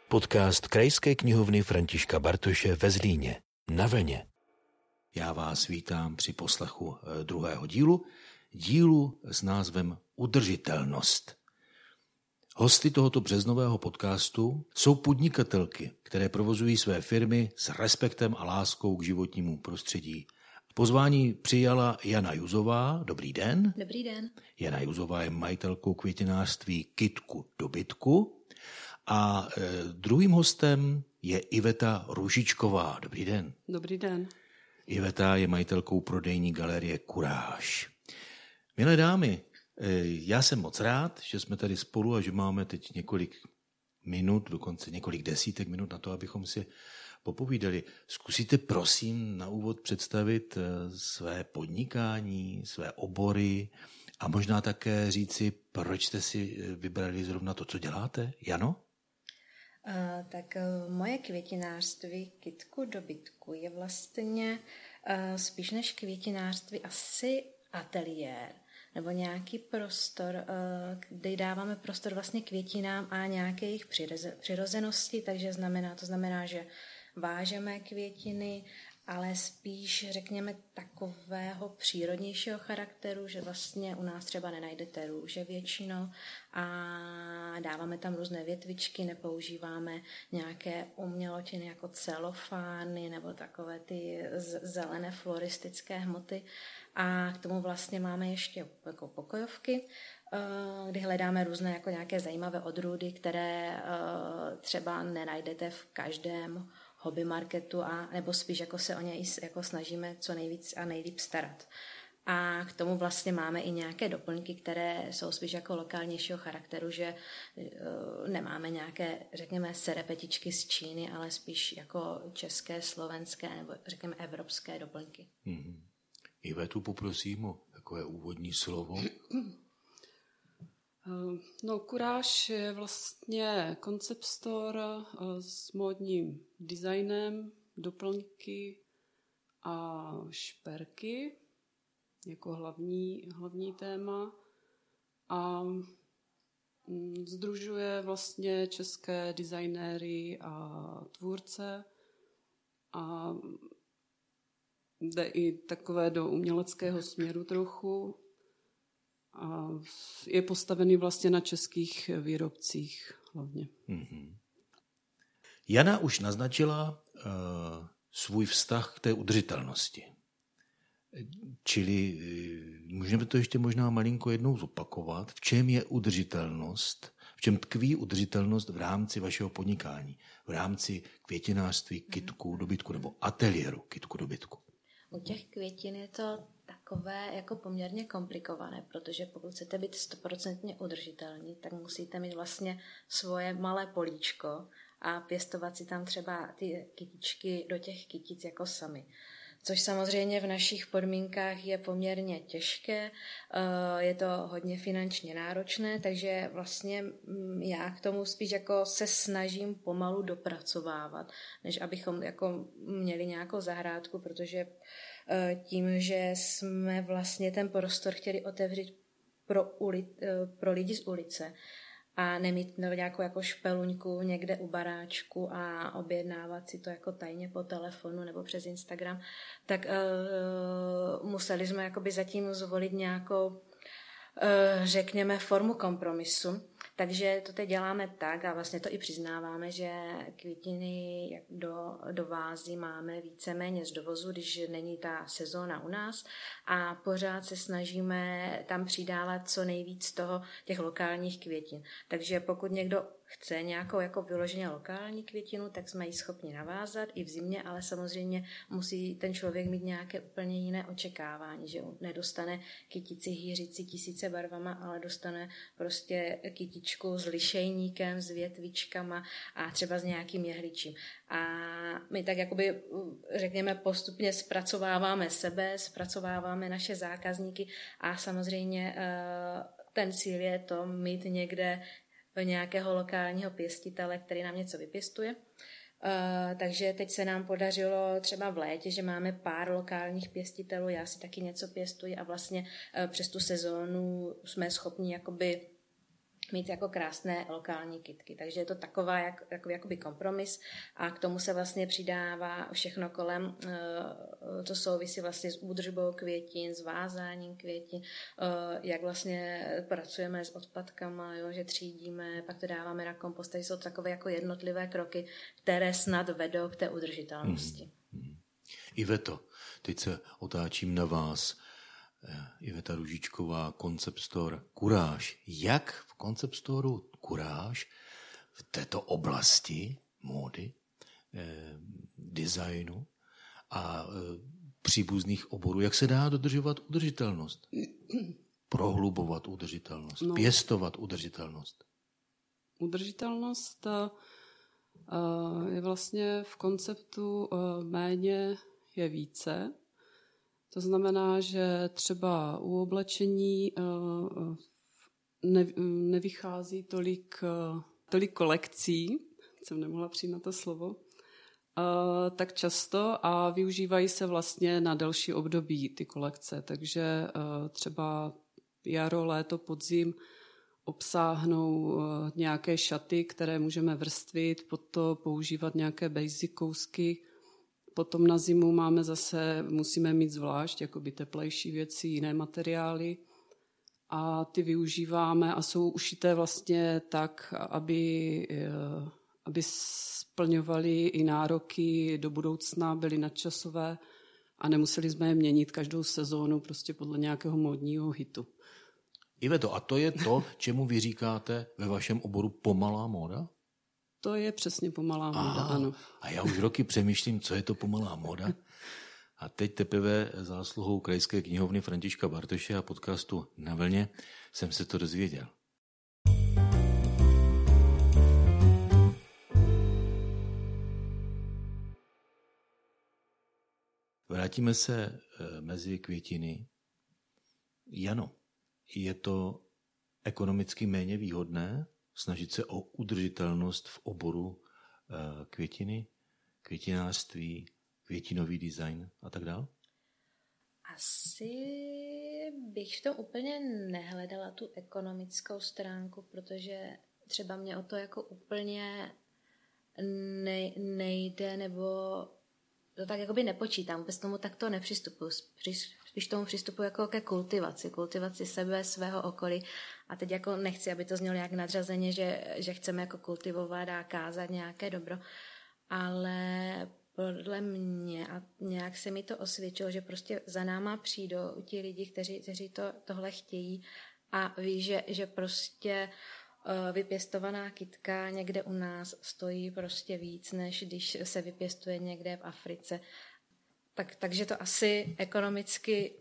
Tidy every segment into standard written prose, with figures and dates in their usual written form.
Podcast Krajské knihovny Františka Bartoše ve Zlíně. Na vlně. Já vás vítám při poslechu druhého dílu s názvem Udržitelnost. Hosty tohoto březnového podcastu jsou podnikatelky, které provozují své firmy s respektem a láskou k životnímu prostředí. Pozvání přijala Jana Juzová. Dobrý den. Dobrý den. Jana Juzová je majitelkou květinářství Kytku dobytku. A druhým hostem je Iveta Růžičková. Dobrý den. Dobrý den. Iveta je majitelkou prodejní galerie Kuráž. Milé dámy, já jsem moc rád, že jsme tady spolu a že máme teď několik minut, dokonce několik desítek minut na to, abychom si popovídali. Zkusíte prosím na úvod představit své podnikání, své obory a možná také říci, proč jste si vybrali zrovna to, co děláte? Jano? Tak moje květinářství Kytku dobytku je vlastně spíš než květinářství asi ateliér nebo nějaký prostor, kde dáváme prostor vlastně květinám a nějaké jejich přirozenosti, takže to znamená, že vážeme květiny, ale spíš, řekněme, takového přírodnějšího charakteru, že vlastně u nás třeba nenajdete růže většinou a dáváme tam různé větvičky, nepoužíváme nějaké umělotiny jako celofány nebo takové ty zelené floristické hmoty. A k tomu vlastně máme ještě jako pokojovky, kdy hledáme různé jako nějaké zajímavé odrůdy, které třeba nenajdete v každém hobby marketu, a nebo spíš jako se o ně jako snažíme co nejvíc a nejlíp starat. A k tomu vlastně máme i nějaké doplňky, které jsou spíš jako lokálnějšího charakteru, že nemáme nějaké, řekněme, serepetičky z Číny, ale spíš jako české, slovenské nebo řekněme evropské doplňky. Mm-hmm. Ivetu poprosím o takové úvodní slovo. No, Kuráž je vlastně concept store s módním designem, doplňky a šperky jako hlavní téma a sdružuje vlastně české designéry a tvůrce a jde i takové do uměleckého směru trochu. A je postavený vlastně na českých výrobcích hlavně. Mm-hmm. Jana už naznačila svůj vztah k té udržitelnosti. Čili můžeme to ještě možná malinko jednou zopakovat. V čem je udržitelnost? V čem tkví udržitelnost v rámci vašeho podnikání? V rámci květinářství Kytku dobytku nebo ateliéru Kytku dobytku? U těch květin je to takové jako poměrně komplikované, protože pokud chcete být 100% udržitelní, tak musíte mít vlastně svoje malé políčko a pěstovat si tam třeba ty kytičky do těch kytic jako sami. Což samozřejmě v našich podmínkách je poměrně těžké, je to hodně finančně náročné, takže vlastně já k tomu spíš jako se snažím pomalu dopracovávat, než abychom jako měli nějakou zahrádku, protože tím, že jsme vlastně ten prostor chtěli otevřít pro lidi z ulice a nemít nějakou jako špeluňku někde u baráčku a objednávat si to jako tajně po telefonu nebo přes Instagram, tak museli jsme jakoby zatím zvolit nějakou, řekněme, formu kompromisu. Takže to teď děláme tak a vlastně to i přiznáváme, že květiny do vází máme víceméně z dovozu, když není ta sezóna u nás a pořád se snažíme tam přidávat co nejvíc těch lokálních květin. Takže pokud někdo chce nějakou jako vyloženě lokální květinu, tak jsme ji schopni navázat i v zimě, ale samozřejmě musí ten člověk mít nějaké úplně jiné očekávání, že nedostane kytici hýřící 1000 barvama, ale dostane prostě kytičku s lišejníkem, s větvičkama a třeba s nějakým jehličím. A my tak jakoby, řekněme, postupně zpracováváme sebe, zpracováváme naše zákazníky a samozřejmě ten cíl je to mít někde nějakého lokálního pěstitele, který nám něco vypěstuje. Takže teď se nám podařilo třeba v létě, že máme pár lokálních pěstitelů, já si taky něco pěstuji a vlastně přes tu sezónu jsme schopni jakoby mít jako krásné lokální kytky. Takže je to takový jakoby kompromis a k tomu se vlastně přidává všechno kolem, co souvisí vlastně s údržbou květin, s vázáním květin, jak vlastně pracujeme s odpadkama, jo, že třídíme, pak to dáváme na kompost. Tady jsou takové jako jednotlivé kroky, které snad vedou k té udržitelnosti. Iveto, teď se otáčím na vás. Iveta Růžičková, Concept Store Courage. Jak v Concept Storeu Courage v této oblasti módy, designu a příbuzných oborů, jak se dá dodržovat udržitelnost? Prohlubovat udržitelnost, pěstovat udržitelnost? Udržitelnost je vlastně v konceptu méně je více. To znamená, že třeba u oblečení nevychází tolik kolekcí, jsem nemohla přijít na to slovo, tak často a využívají se vlastně na delší období ty kolekce. Takže třeba jaro, léto, podzim obsáhnou nějaké šaty, které můžeme vrstvit, pod to používat nějaké basic kousky. Potom na zimu musíme mít zvlášť jakoby teplejší věci, jiné materiály a ty využíváme a jsou ušité vlastně tak, aby splňovaly i nároky do budoucna, byly nadčasové a nemuseli jsme je měnit každou sezónu prostě podle nějakého módního hitu. Iveto, a to je to, čemu vy říkáte ve vašem oboru pomalá móda? To je přesně pomalá móda, ano. A já už roky přemýšlím, co je to pomalá móda. A teď teprve zásluhou Krajské knihovny Františka Bartoše a podcastu Na vlně jsem se to dozvěděl. Vrátíme se mezi květiny. Jano, je to ekonomicky méně výhodné snažit se o udržitelnost v oboru květiny, květinářství, květinový design a tak dále? Asi bych v tom úplně nehledala tu ekonomickou stránku, protože třeba mě o to jako úplně nejde, nebo to tak jakoby nepočítám, vůbec tomu takto nepřistupuji. Když tomu přistupuji jako ke kultivaci sebe, svého okolí. A teď jako nechci, aby to znělo nějak nadřazeně, že chceme jako kultivovat a kázat nějaké dobro, ale podle mě, a nějak se mi to osvědčilo, že prostě za náma přijdou ti lidi, kteří tohle chtějí a ví, že prostě vypěstovaná kytka někde u nás stojí prostě víc, než když se vypěstuje někde v Africe. Takže to asi ekonomicky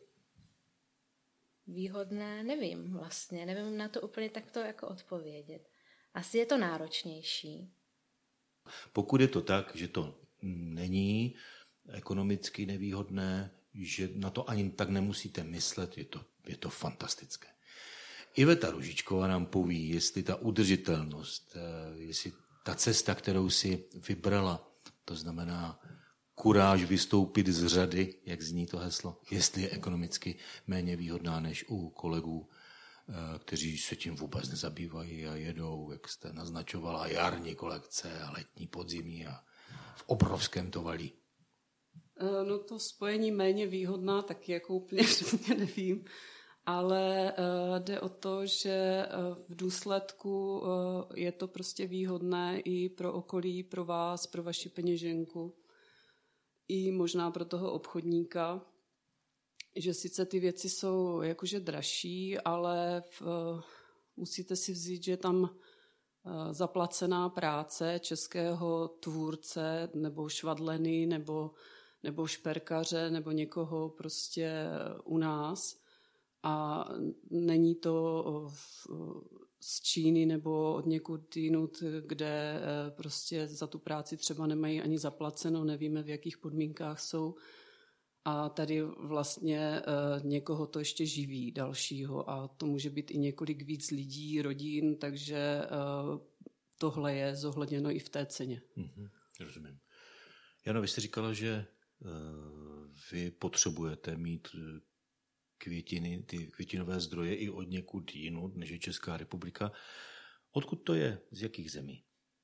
výhodné, nevím vlastně. Nevím na to úplně takto jako odpovědět. Asi je to náročnější. Pokud je to tak, že to není ekonomicky nevýhodné, že na to ani tak nemusíte myslet, je to fantastické. Iveta Růžičková nám poví, jestli ta udržitelnost, jestli ta cesta, kterou si vybrala, to znamená kuráž vystoupit z řady, jak zní to heslo, jestli je ekonomicky méně výhodná než u kolegů, kteří se tím vůbec nezabývají a jedou, jak jste naznačovala, jarní kolekce a letní, podzimní a v obrovském to valí. No to spojení méně výhodná, taky jako úplně přesně nevím, ale jde o to, že v důsledku je to prostě výhodné i pro okolí, pro vás, pro vaši peněženku, i možná pro toho obchodníka, že sice ty věci jsou jakože dražší, ale musíte si vzít, že je tam zaplacená práce českého tvůrce nebo švadleny nebo šperkaře nebo někoho prostě u nás a není to z Číny nebo od někud jinut, kde prostě za tu práci třeba nemají ani zaplaceno, nevíme, v jakých podmínkách jsou. A tady vlastně někoho to ještě živí dalšího a to může být i několik víc lidí, rodin, takže tohle je zohledněno i v té ceně. Rozumím. Jano, vy jste říkala, že vy potřebujete mít květiny, ty květinové zdroje i od někud jinut, než je Česká republika. Odkud to je? Z jakých zemí?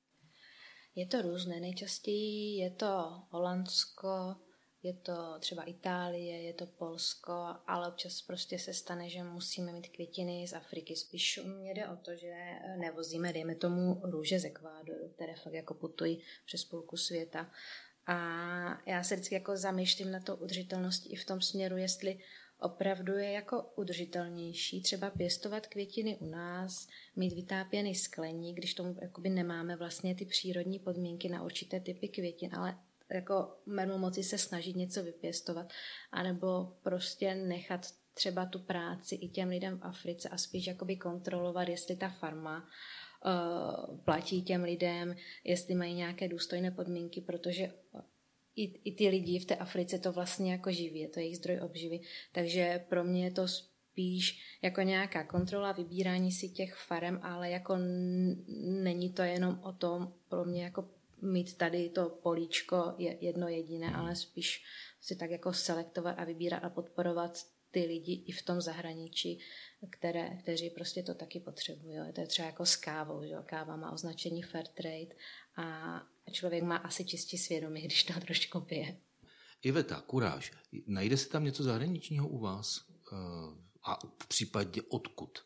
Je to různé. Nejčastěji je to Holandsko, je to třeba Itálie, je to Polsko, ale občas prostě se stane, že musíme mít květiny z Afriky. Spíš mě jde o to, že nevozíme, dejme tomu, růže z Ekvádoru, které fakt jako putují přes půlku světa. A já se vždycky jako zamýšlím na to udržitelnosti i v tom směru, jestli opravdu je jako udržitelnější třeba pěstovat květiny u nás, mít vytápěný skleník, když tomu jakoby nemáme vlastně ty přírodní podmínky na určité typy květin, ale jako budeme moci se snažit něco vypěstovat, anebo prostě nechat třeba tu práci i těm lidem v Africe a spíš jakoby kontrolovat, jestli ta farma platí těm lidem, jestli mají nějaké důstojné podmínky, protože i ty lidi v té Africe to vlastně jako živí, je to jejich zdroj obživy. Takže pro mě je to spíš jako nějaká kontrola, vybírání si těch farem, ale jako není to jenom o tom pro mě jako mít tady to políčko je jedno jediné, ale spíš si tak jako selektovat a vybírat a podporovat ty lidi i v tom zahraničí, kteří prostě to taky potřebují. To je třeba jako s kávou, že? Káva má označení fair trade a člověk má asi čistí svědomí, když to trošku pije. Iveta, Kuráž, najde se tam něco zahraničního u vás? A v případě odkud?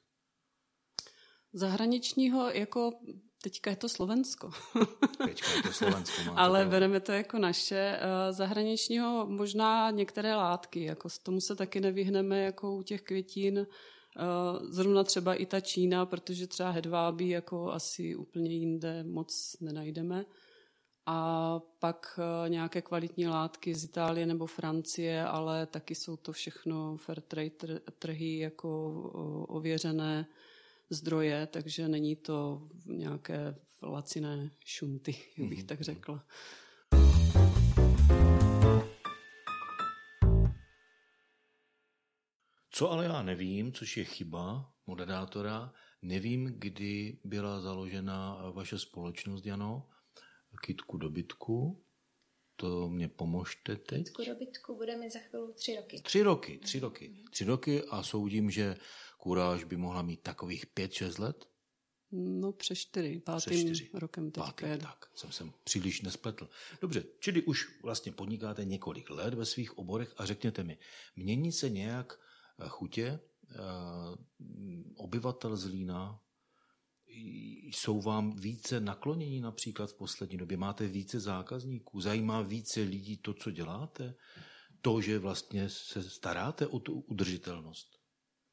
Zahraničního jako teďka je to Slovensko. Teďka je to Slovensko. Ale bereme to jako naše. Zahraničního možná některé látky, jako tomu se taky nevyhneme jako u těch květin. Zrovna třeba i ta Čína, protože třeba hedvábí jako asi úplně jinde moc nenajdeme. A pak nějaké kvalitní látky z Itálie nebo Francie, ale taky jsou to všechno fair trade trhy jako ověřené zdroje, takže není to nějaké laciné šunty, bych tak řekla. Co ale já nevím, což je chyba moderátora, nevím, kdy byla založena vaše společnost, Jano, Kytku dobytku. To mě pomožte teď. Kytku dobytku bude mít za chvíli 3 roky. 3 roky a soudím, že Kuráž by mohla mít takových 5-6 let? No přes 4, pátým rokem teďka. Tak, jsem příliš nespletl. Dobře, čili už vlastně podnikáte několik let ve svých oborech a řekněte mi, mění se nějak chutě obyvatel Zlína? Jsou vám více naklonění například v poslední době? Máte více zákazníků? Zajímá více lidí to, co děláte? To, že vlastně se staráte o tu udržitelnost?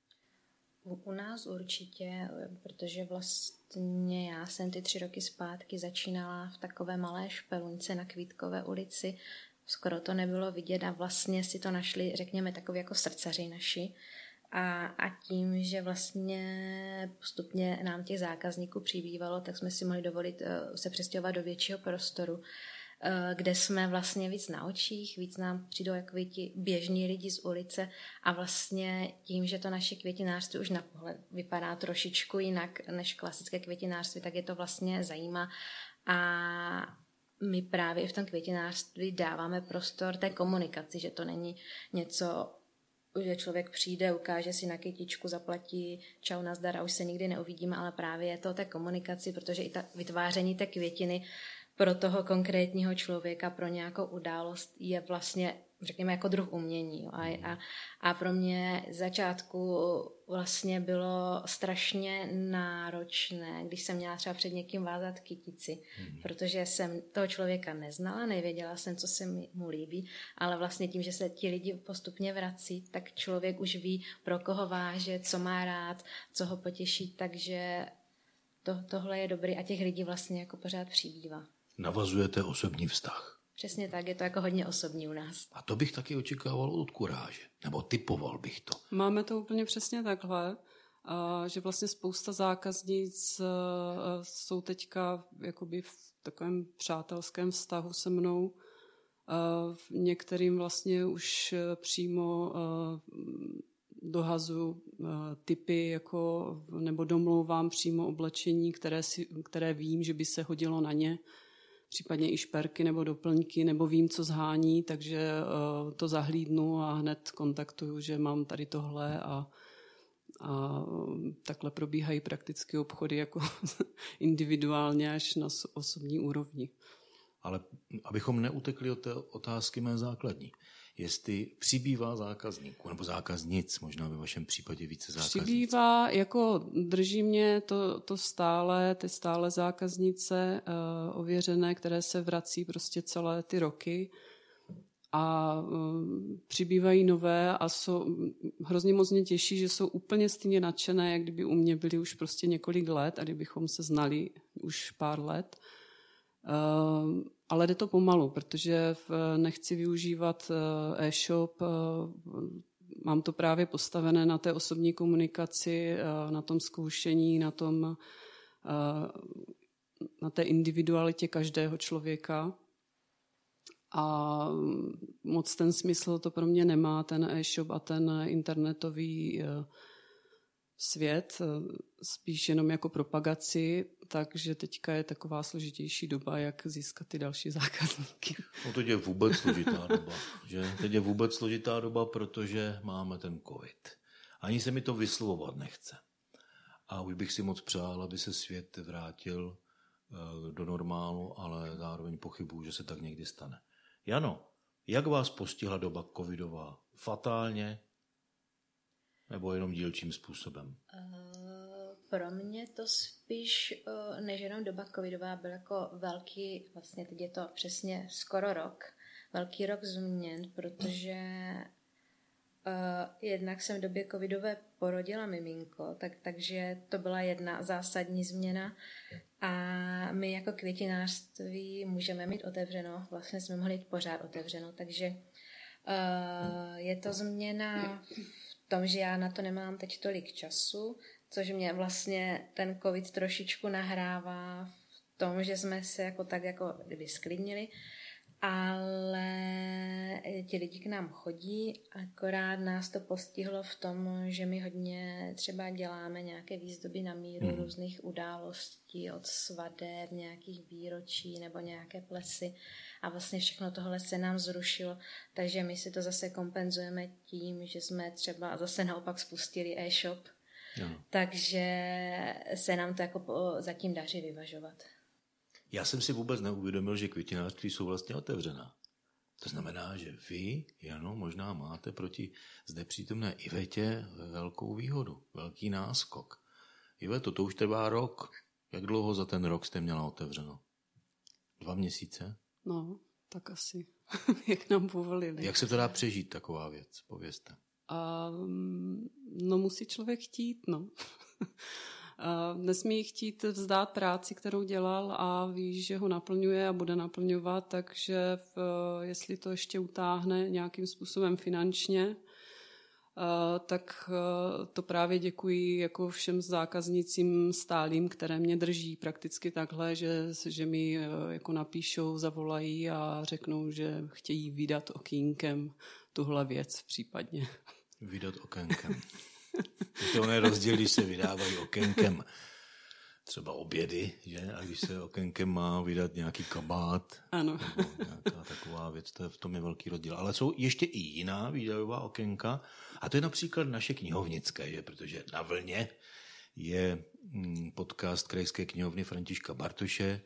U nás určitě, protože vlastně já jsem ty 3 roky zpátky začínala v takové malé špelunce na Kvítkové ulici. Skoro to nebylo vidět a vlastně si to našli, řekněme, takový jako srdcaři naši. A tím, že vlastně postupně nám těch zákazníků přibývalo, tak jsme si mohli dovolit se přestěhovat do většího prostoru, kde jsme vlastně víc na očích, víc nám přijdou jako ti běžní lidi z ulice a vlastně tím, že to naše květinářství už na pohled vypadá trošičku jinak než klasické květinářství, tak je to vlastně zajímá a my právě i v tom květinářství dáváme prostor té komunikaci, že to není něco, že člověk přijde, ukáže si na kytičku, zaplatí, čau, nazdar a už se nikdy neuvidíme, ale právě je to o té komunikaci, protože i ta vytváření té květiny pro toho konkrétního člověka, pro nějakou událost je vlastně, řekněme, jako druh umění. Jo. A pro mě začátku vlastně bylo strašně náročné, když jsem měla třeba před někým vázat kytici, protože jsem toho člověka neznala, nevěděla jsem, co se mu líbí, ale vlastně tím, že se ti lidi postupně vrací, tak člověk už ví, pro koho váže, co má rád, co ho potěší, takže tohle je dobrý a těch lidí vlastně jako pořád přibývá. Navazujete osobní vztah. Přesně tak, je to jako hodně osobní u nás. A to bych taky očekával od Kuráže, nebo typoval bych to. Máme to úplně přesně takhle, že vlastně spousta zákaznic jsou teďka jakoby v takovém přátelském vztahu se mnou. Některým vlastně už přímo dohazu typy jako, nebo domlouvám přímo oblečení, které vím, že by se hodilo na ně. Případně i šperky nebo doplňky, nebo vím, co zhání, takže to zahlídnu a hned kontaktuju, že mám tady tohle A takhle probíhají prakticky obchody jako individuálně až na osobní úrovni. Ale abychom neutekli od té otázky mé základní. Jestli přibývá zákazníků, nebo zákaznic, možná ve vašem případě více zákaznic. Přibývá, jako drží mě to stále, ty stále zákaznice ověřené, které se vrací prostě celé ty roky. A přibývají nové a hrozně moc mě těší, že jsou úplně stejně nadšené, jak kdyby u mě byli už prostě několik let a kdybychom se znali už pár let. Ale jde to pomalu, protože nechci využívat e-shop, mám to právě postavené na té osobní komunikaci, na tom zkoušení, na té individualitě každého člověka. A moc ten smysl to pro mě nemá, ten e-shop a ten internetový svět, spíš jenom jako propagaci, takže teďka je taková složitější doba, jak získat ty další zákazníky. No teď je vůbec složitá doba, že? Teď je vůbec složitá doba, protože máme ten covid. Ani se mi to vyslovovat nechce. A už bych si moc přál, aby se svět vrátil do normálu, ale zároveň pochybuju, že se tak někdy stane. Jano, jak vás postihla doba covidová? Fatálně? Nebo jenom dílčím způsobem? Pro mě to spíš, než jenom doba covidová, byl jako velký, vlastně teď je to přesně skoro rok, velký rok změn, protože jednak jsem v době covidové porodila miminko, takže to byla jedna zásadní změna a my jako květinářství můžeme mít otevřeno, vlastně jsme mohli mít pořád otevřeno, takže je to změna v tom, že já na to nemám teď tolik času, což mě vlastně ten covid trošičku nahrává v tom, že jsme se jako tak jako kdyby sklidnili, ale ti lidi k nám chodí, akorát nás to postihlo v tom, že my hodně třeba děláme nějaké výzdoby na míru různých událostí, od svadeb, nějakých výročí nebo nějaké plesy a vlastně všechno tohle se nám zrušilo, takže my si to zase kompenzujeme tím, že jsme třeba zase naopak spustili e-shop, takže se nám to jako zatím daří vyvažovat. Já jsem si vůbec neuvědomil, že květinářství jsou vlastně otevřená. To znamená, že vy, Jano, možná máte proti zde přítomné Ivetě velkou výhodu, velký náskok. Iveto, to už trvá rok. Jak dlouho za ten rok jste měla otevřeno? 2 měsíce? No, tak asi, jak nám povolili. Jak se to dá přežít, taková věc? Povězte. No musí člověk chtít, no. Nesmí chtít vzdát práci, kterou dělal a ví, že ho naplňuje a bude naplňovat, takže jestli to ještě utáhne nějakým způsobem finančně, tak to právě děkuji jako všem zákaznicím stálým, které mě drží prakticky takhle, že mi jako napíšou, zavolají a řeknou, že chtějí vydat okýnkem tuhle věc případně. Vydat okénkem. To je rozdíl, když se vydávají okénkem třeba obědy, že? A když se okénkem má vydat nějaký kabát, ano. Nebo nějaká taková věc, v tom je velký rozdíl. Ale jsou ještě i jiná výdajová okénka a to je například naše knihovnické, že? Protože na vlně je podcast Krajské knihovny Františka Bartoše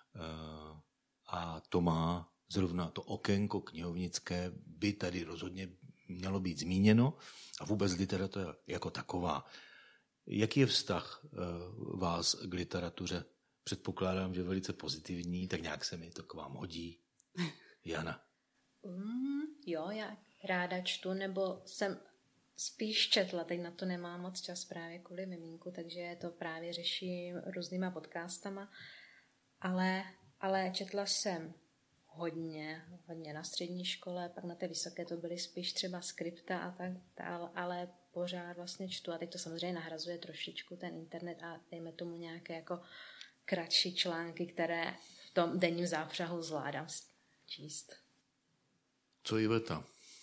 a to má zrovna to okénko knihovnické by tady rozhodně mělo být zmíněno a vůbec literatura jako taková. Jaký je vztah vás k literatuře? Předpokládám, že velice pozitivní, tak nějak se mi to k vám hodí. Jana. Jo, já ráda čtu, nebo jsem spíš četla, teď na to nemám moc čas právě kvůli miminku, takže to právě řeším různýma podcastama, ale četla jsem hodně na střední škole, pak na té vysoké to byly spíš třeba skripta a tak, ale pořád vlastně čtu a teď to samozřejmě nahrazuje trošičku ten internet a dejme tomu nějaké jako kratší články, které v tom denním zápřahu zvládám číst. Co Iveta?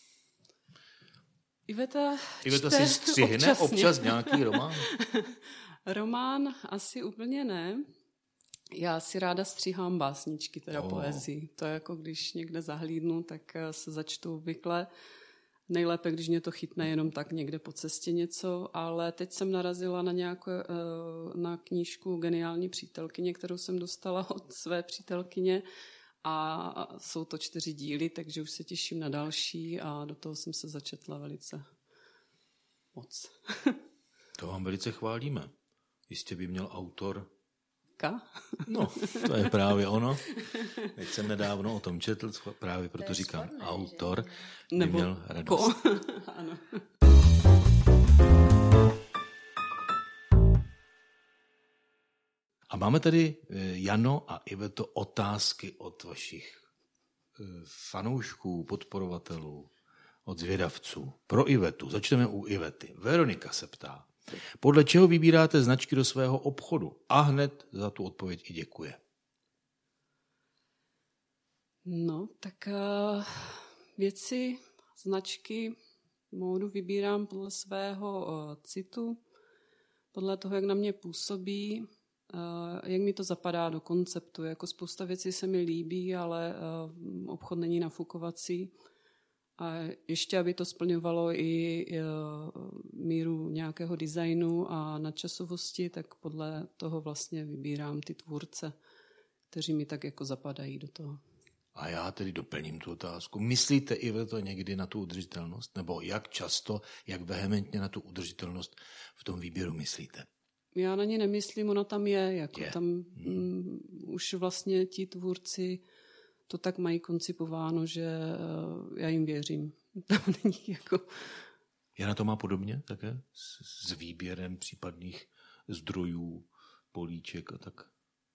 Iveta si střihne občas nějaký román? Román asi úplně ne. Já si ráda stříhám básničky, teda poezii. To je jako když někde zahlídnu, tak se začtu obvykle. Nejlépe, když mě to chytne jenom tak někde po cestě něco, ale teď jsem narazila na knížku Geniální přítelkyně, kterou jsem dostala od své přítelkyně a jsou to 4 díly, takže už se těším na další a do toho jsem se začetla velice moc. To vám velice chválíme. Jistě by měl autor... No, to je právě ono. Teď jsem nedávno o tom četl, právě proto říkám sporné, autor by měl radost. Ano. A máme tady, Jano a Iveto, otázky od vašich fanoušků, podporovatelů, od zvědavců. Pro Ivetu, začneme u Ivety. Veronika se ptá, podle čeho vybíráte značky do svého obchodu? A hned za tu odpověď i děkuje. No, tak věci, značky, módu vybírám podle svého citu, podle toho, jak na mě působí, jak mi to zapadá do konceptu. Jako spousta věcí se mi líbí, ale obchod není nafukovací. A ještě, aby to splňovalo i míru nějakého designu a nadčasovosti, tak podle toho vlastně vybírám ty tvůrce, kteří mi tak jako zapadají do toho. A já tedy doplním tu otázku. Myslíte i vy to někdy na tu udržitelnost? Nebo jak často, jak vehementně na tu udržitelnost v tom výběru myslíte? Já na ně nemyslím, ona tam je. Tam už vlastně ti tvůrci to tak mají koncipováno, že já jim věřím. Tam není jako... Jana to má podobně také? S výběrem případných zdrojů, políček a tak?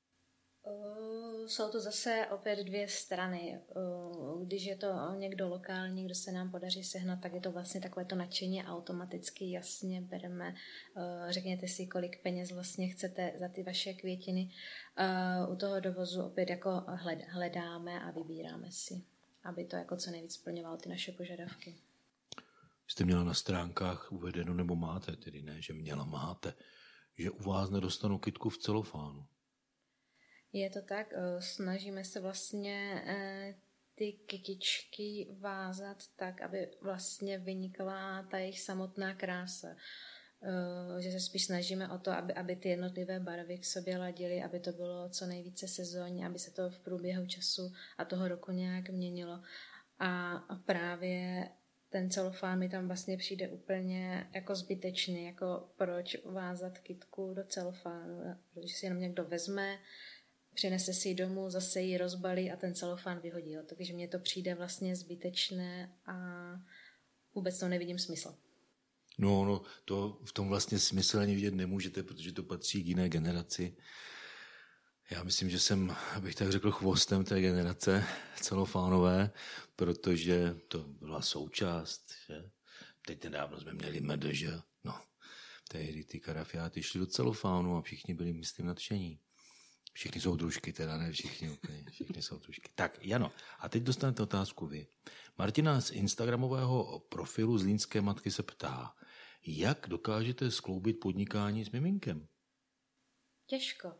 Jsou to zase opět 2 strany. Když je to někdo lokální, kdo se nám podaří sehnat, tak je to vlastně takové to nadšení automaticky, jasně bereme, řekněte si, kolik peněz vlastně chcete za ty vaše květiny. U toho dovozu opět jako hledáme a vybíráme si, aby to jako co nejvíc splňovalo ty naše požadavky. Jste měla na stránkách uvedeno, nebo máte, tedy ne, že máte, že u vás nedostanu kytku v celofánu. Je to tak, snažíme se vlastně ty kytičky vázat tak, aby vlastně vynikla ta jejich samotná krása. Že se spíš snažíme o to, aby ty jednotlivé barvy k sobě ladily, aby to bylo co nejvíce sezónní, aby se to v průběhu času a toho roku nějak měnilo. A právě ten celofán mi tam vlastně přijde úplně jako zbytečný, jako proč vázat kytku do celofánu, protože si jenom někdo vezme, přinese si ji domů, zase ji rozbalí a ten celofán vyhodí. Takže mně to přijde vlastně zbytečné a vůbec to nevidím smysl. No, to v tom vlastně smysl ani vidět nemůžete, protože to patří k jiné generaci. Já myslím, že jsem, abych tak řekl, chvostem té generace celofánové, protože to byla součást, že? Teď nedávno jsme měli MDŽ, tehdy ty karafiáty šly do celofánu a všichni byli, myslím, nadšení. Všichni jsou družky, teda ne všichni úplně, všichni jsou družky. Tak, Jano, a teď dostanete otázku vy. Martina z instagramového profilu Zlínské matky se ptá, jak dokážete skloubit podnikání s miminkem? Těžko.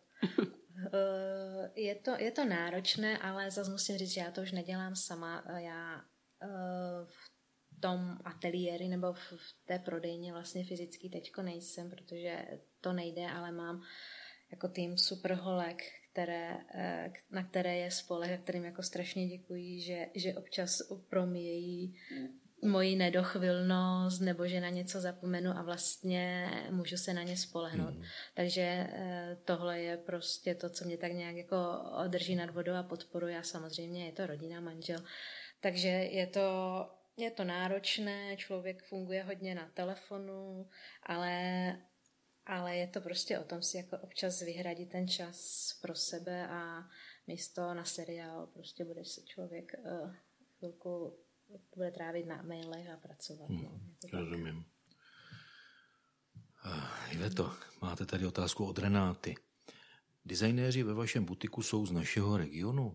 Je to náročné, ale zase musím říct, že já to už nedělám sama. Já v tom ateliéri nebo v té prodejně vlastně fyzicky teďko nejsem, protože to nejde, ale mám jako tým super holek, na které je spoleh, kterým jako strašně děkuji, že občas promíjejí moji nedochvilnost nebo že na něco zapomenu a vlastně můžu se na ně spolehnout. Takže tohle je prostě to, co mě tak nějak jako drží nad vodou a podporuje a samozřejmě je to rodina, manžel. Takže je to náročné, člověk funguje hodně na telefonu, ale je to prostě o tom si jako občas vyhradit ten čas pro sebe a místo na seriál prostě bude se člověk chvilku bude trávit na mailech a pracovat. Rozumím. Iveto, máte tady otázku od Renáty. Designéři ve vašem butiku jsou z našeho regionu?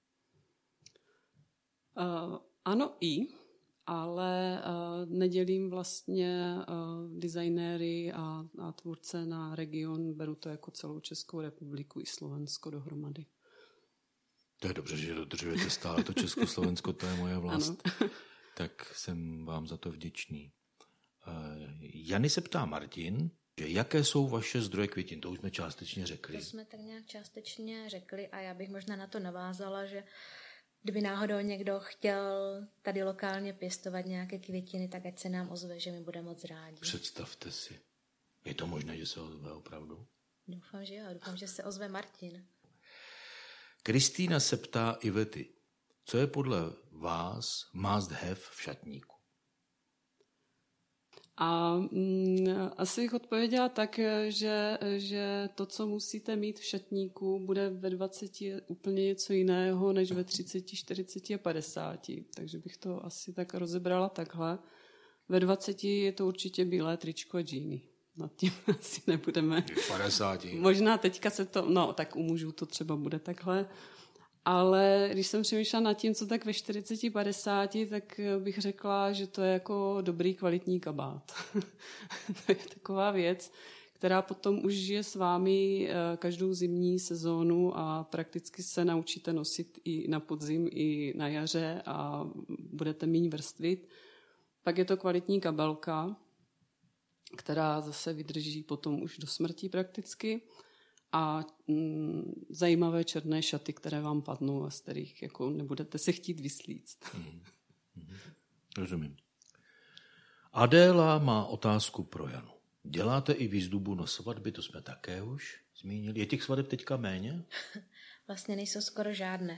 Ano ale nedělím vlastně designéry a tvůrce na region, beru to jako celou Českou republiku i Slovensko dohromady. To je dobře, že dodržujete stále to Československo, to je moje vlast. tak jsem vám za to vděčný. Jany se ptá Martin, že jaké jsou vaše zdroje květin, to už jsme částečně řekli. To jsme tak nějak částečně řekli a já bych možná na to navázala, že kdyby náhodou někdo chtěl tady lokálně pěstovat nějaké květiny, tak ať se nám ozve, že my budeme moc rádi. Představte si. Je to možné, že se ozve opravdu? Doufám, že jo. Doufám, že se ozve Martin. Kristýna se ptá Ivety, co je podle vás must have v šatníku? A asi bych odpověděla tak, že to, co musíte mít v šatníku, bude ve 20 úplně něco jiného, než ve 30, 40 a 50. Takže bych to asi tak rozebrala takhle. Ve 20 je to určitě bílé tričko a džíny. Nad tím asi nebudeme. V 50. Možná teďka se to, no tak u mužů to třeba bude takhle. Ale když jsem přemýšlela nad tím, co tak ve 40-50, tak bych řekla, že to je jako dobrý kvalitní kabát. To je taková věc, která potom už žije s vámi každou zimní sezónu a prakticky se naučíte nosit i na podzim, i na jaře a budete méně vrstvit. Pak je to kvalitní kabelka, která zase vydrží potom už do smrti prakticky. A zajímavé černé šaty, které vám padnou a z kterých jako nebudete se chtít vyslíct. Rozumím. Adéla má otázku pro Janu. Děláte i výzdobu na svatby, to jsme také už zmínili. Je těch svateb teďka méně? Vlastně nejsou skoro žádné.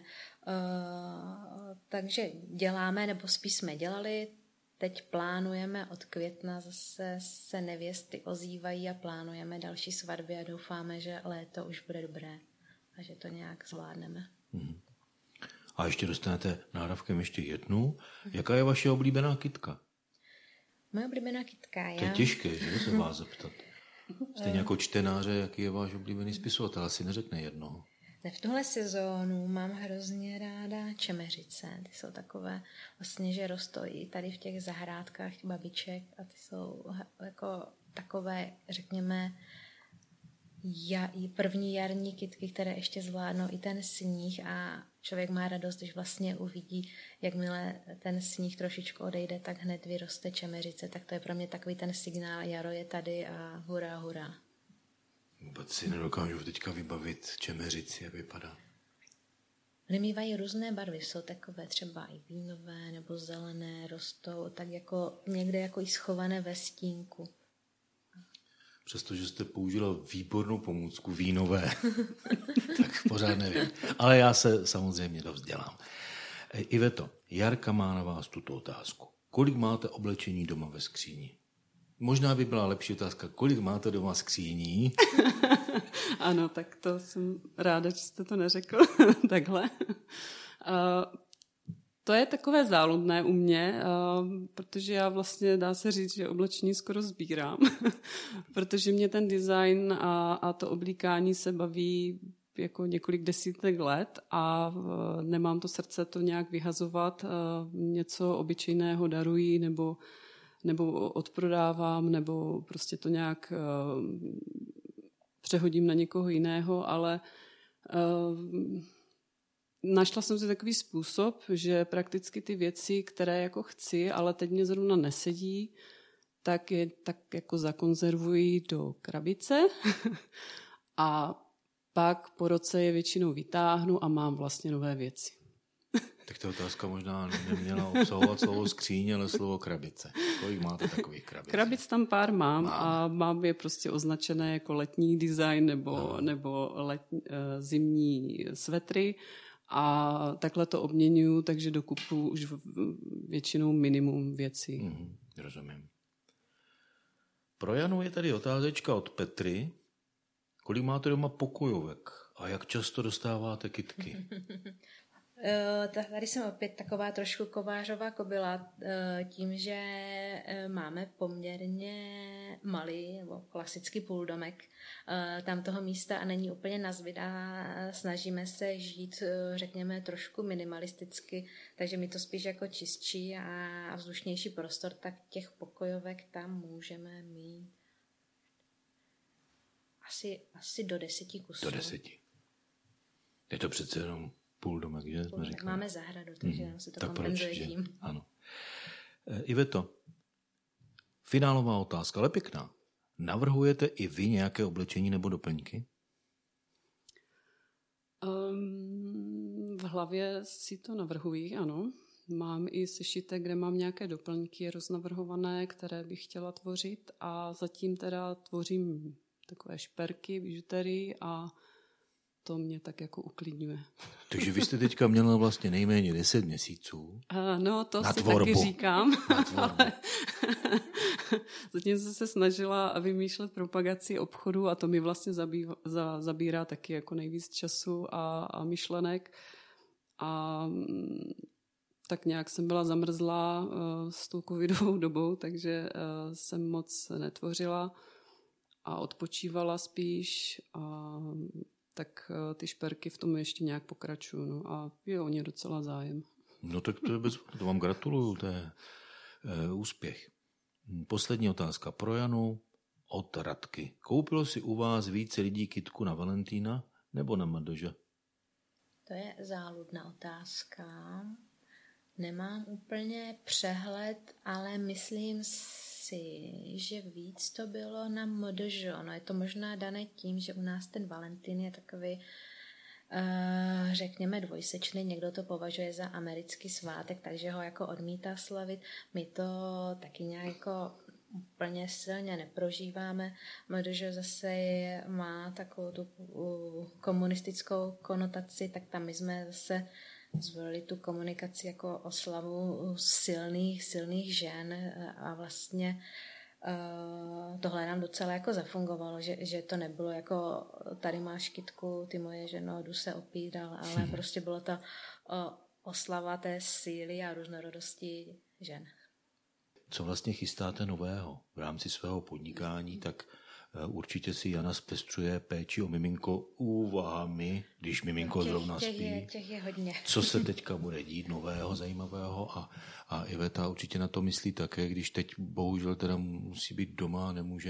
Takže děláme, nebo spíš jsme dělali. Teď plánujeme od května, zase se nevěsty ozývají a plánujeme další svatby a doufáme, že léto už bude dobré a že to nějak zvládneme. A ještě dostanete náravkem ještě jednu. Jaká je vaše oblíbená kytka? Moje oblíbená kytka je... To je těžké, že se vás zeptat. Stejně jako čtenáře, jaký je váš oblíbený spisovatel, asi neřekne jednoho. V tuhle sezónu mám hrozně ráda čemeřice. Ty jsou takové, vlastně, že rostou i tady v těch zahrádkách babiček a ty jsou jako takové, řekněme, i první jarní kytky, které ještě zvládnou i ten sníh a člověk má radost, když vlastně uvidí, jakmile ten sníh trošičku odejde, tak hned vyroste čemeřice. Tak to je pro mě takový ten signál, jaro je tady a hurá, hurá. Vůbec si nedokážu teďka vybavit čemeřici, jak vypadá. Oni mývají různé barvy, jsou takové třeba i vínové nebo zelené, rostou tak jako někde jako i schované ve stínku. Přestože jste použila výbornou pomůcku vínové, tak pořád nevím. Ale já se samozřejmě dost dělám. Iveto, Jarka má na vás tuto otázku. Kolik máte oblečení doma ve skříni? Možná by byla lepší otázka, kolik máte doma skříní? Ano, tak to jsem ráda, že jste to neřekl takhle. To je takové záludné u mě, protože já vlastně, dá se říct, že oblečení skoro sbírám, protože mě ten design a to oblíkání se baví jako několik desítek let a nemám to srdce to nějak vyhazovat. Něco obyčejného daruji nebo odprodávám, nebo prostě to nějak přehodím na někoho jiného, ale našla jsem si takový způsob, že prakticky ty věci, které jako chci, ale teď mě zrovna nesedí, tak je tak jako zakonzervuji do krabice a pak po roce je většinou vytáhnu a mám vlastně nové věci. Tak ta otázka možná neměla obsahovat slovo skříň, ale slovo krabice. Kolik máte takových krabic? Krabic tam pár mám a mám je prostě označené jako letní design nebo zimní svetry a takhle to obměňuju, takže dokupuju už většinou minimum věcí. Rozumím. Pro Janu je tady otázečka od Petry. Kolik máte doma pokojovek a jak často dostáváte kytky? Tady jsem opět taková trošku kovářová kobyla, tím, že máme poměrně malý nebo klasický půldomek tam toho místa a není úplně nazbyt a snažíme se žít, řekněme, trošku minimalisticky, takže mi to spíš jako čistší a vzdušnější prostor, tak těch pokojovek tam můžeme mít asi do 10 kusů. Do 10. Je to přece jenom půldomek, že? Máme zahradu, takže nám se to kompenzuje tím. Ano. Iveto, finálová otázka, ale pěkná. Navrhujete i vy nějaké oblečení nebo doplňky? V hlavě si to navrhuji, ano. Mám i sešité, kde mám nějaké doplňky roznavrhované, které bych chtěla tvořit a zatím teda tvořím takové šperky, bižuterii a to mě tak jako uklidňuje. Takže vy jste teďka měla vlastně nejméně 10 měsíců. No, to na si tvorbu. taky říkám. Ale zatím jsem se snažila vymýšlet propagaci obchodu a to mi vlastně zabírá taky jako nejvíc času a myšlenek. A tak nějak jsem byla zamrzlá s tou covidovou dobou, takže jsem moc netvořila a odpočívala spíš a tak ty šperky v tom ještě nějak pokračuju. No a je o ně docela zájem. No tak to vám gratuluju, to je úspěch. Poslední otázka pro Janu od Radky. Koupilo si u vás více lidí kytku na Valentína nebo na Madoža? To je záludná otázka. Nemám úplně přehled, ale myslím si, že víc to bylo na Madožo. No je to možná dané tím, že u nás ten Valentín je takový, řekněme, dvojsečný. Někdo to považuje za americký svátek, takže ho jako odmítá slavit. My to taky nějak jako úplně silně neprožíváme. Madožo zase má takovou tu komunistickou konotaci, tak tam my jsme zase zvolili tu komunikaci jako oslavu silných žen a vlastně tohle nám docela jako zafungovalo, že to nebylo jako tady máš kytku, ty moje ženo, jdu se opírat, ale prostě bylo to oslava té síly a různorodosti žen. Co vlastně chystáte nového v rámci svého podnikání, tak určitě si Jana zpestřuje péči o miminko úvahami, když miminko zrovna spí. Těch je hodně. Co se teďka bude dít nového, zajímavého a Iveta určitě na to myslí také, když teď bohužel teda musí být doma a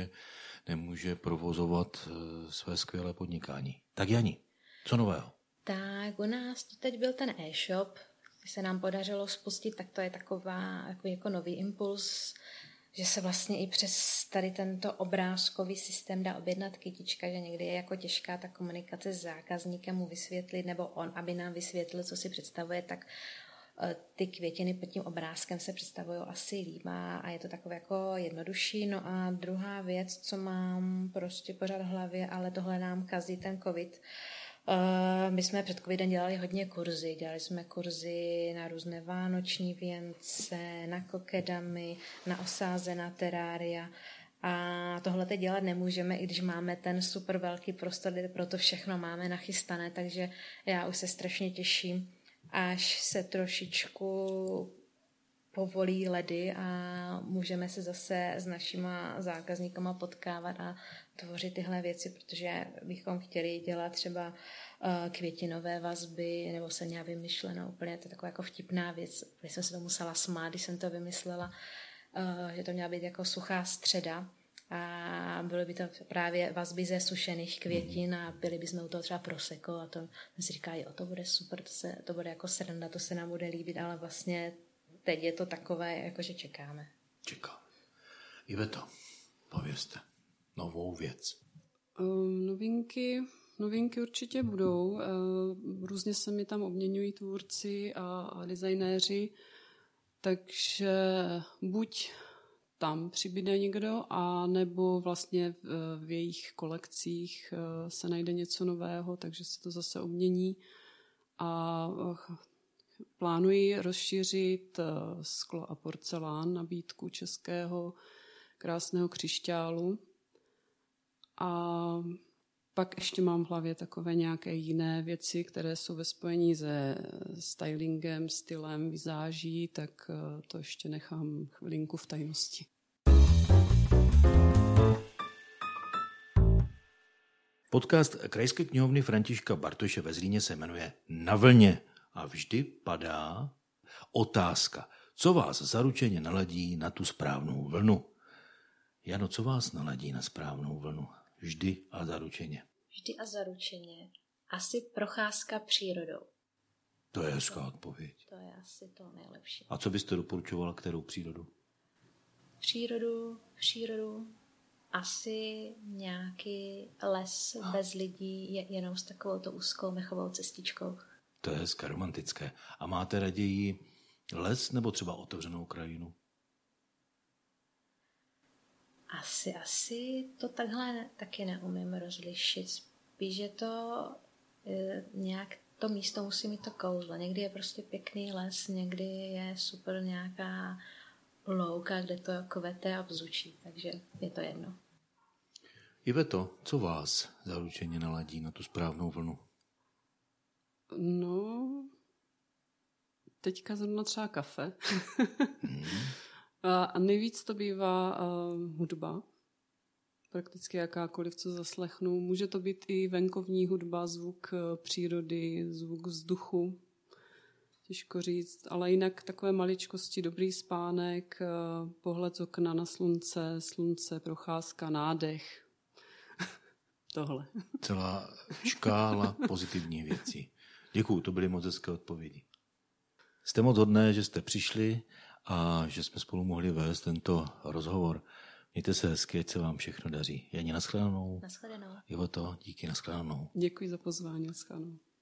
nemůže provozovat své skvělé podnikání. Tak Jani, co nového? Tak u nás to teď byl ten e-shop, když se nám podařilo spustit, tak to je takový jako nový impuls, že se vlastně i přes tady tento obrázkový systém dá objednat kytička, že někdy je jako těžká ta komunikace s zákazníkem mu vysvětlit, nebo on, aby nám vysvětlil, co si představuje, tak ty květiny pod tím obrázkem se představují asi líp a je to takové jako jednodušší. No a druhá věc, co mám prostě pořád v hlavě, ale tohle nám kazí ten covid. My jsme před covidem dělali hodně kurzy. Dělali jsme kurzy na různé vánoční věnce, na kokedamy, na osázená terária. A tohle teď dělat nemůžeme, i když máme ten super velký prostor, kde proto všechno máme nachystané, takže já už se strašně těším, až se trošičku povolí ledy a můžeme se zase s našima zákazníkama potkávat a tvořit tyhle věci, protože bychom chtěli dělat třeba květinové vazby, nebo se nějak vymyšleno úplně, to je taková jako vtipná věc, když jsem se to musela smát, když jsem to vymyslela, že to měla být jako suchá středa a byly by to právě vazby ze sušených květin a byli bychom u toho třeba prosecco a to si říká, jo, to bude super, to bude jako sranda, to se nám bude líbit, ale vlastně teď je to takové, jakože čekáme. Čeká. Iveto, povězte novou věc. Novinky určitě budou. Různě se mi tam obměňují tvůrci a designéři, takže buď tam přibyde někdo, a nebo vlastně v jejich kolekcích se najde něco nového, takže se to zase obmění. A plánuji rozšířit sklo a porcelán, nabídku českého krásného křišťálu. A pak ještě mám v hlavě takové nějaké jiné věci, které jsou ve spojení se stylingem, stylem, vizáží, tak to ještě nechám chvilinku v tajnosti. Podcast Krajské knihovny Františka Bartoše ve Zlíně se jmenuje Na vlně a vždy padá otázka, co vás zaručeně naladí na tu správnou vlnu. Jano, co vás naladí na správnou vlnu? Vždy a zaručeně. Vždy a zaručeně. Asi procházka přírodou. To je hezká odpověď. To je asi to nejlepší. A co byste doporučovala, kterou přírodu? Přírodu, asi nějaký les bez lidí, jenom s takovou to úzkou mechovou cestičkou. To je hezké, romantické. A máte raději les nebo třeba otevřenou krajinu? Asi to takhle taky neumím rozlišit. Spíš, že to nějak to místo musí mít to kouzlo. Někdy je prostě pěkný les, někdy je super nějaká louka, kde to kvete a bzučí. Takže je to jedno. Iveto, co vás zaručeně naladí na tu správnou vlnu? No, teďka zrovna třeba kafe. A nejvíc to bývá hudba. Prakticky jakákoliv, co zaslechnu. Může to být i venkovní hudba, zvuk přírody, zvuk vzduchu. Těžko říct, ale jinak takové maličkosti, dobrý spánek, pohled z okna na slunce, procházka, nádech. Tohle. Celá škála pozitivních věcí. Děkuju, to byly moc hezké odpovědi. Jste moc hodné, že jste přišli a že jsme spolu mohli vést tento rozhovor. Mějte se hezky, ať se vám všechno daří. Janě, nashledanou. Nashledanou. Iveto, díky, nashledanou. Děkuji za pozvání, nashledanou.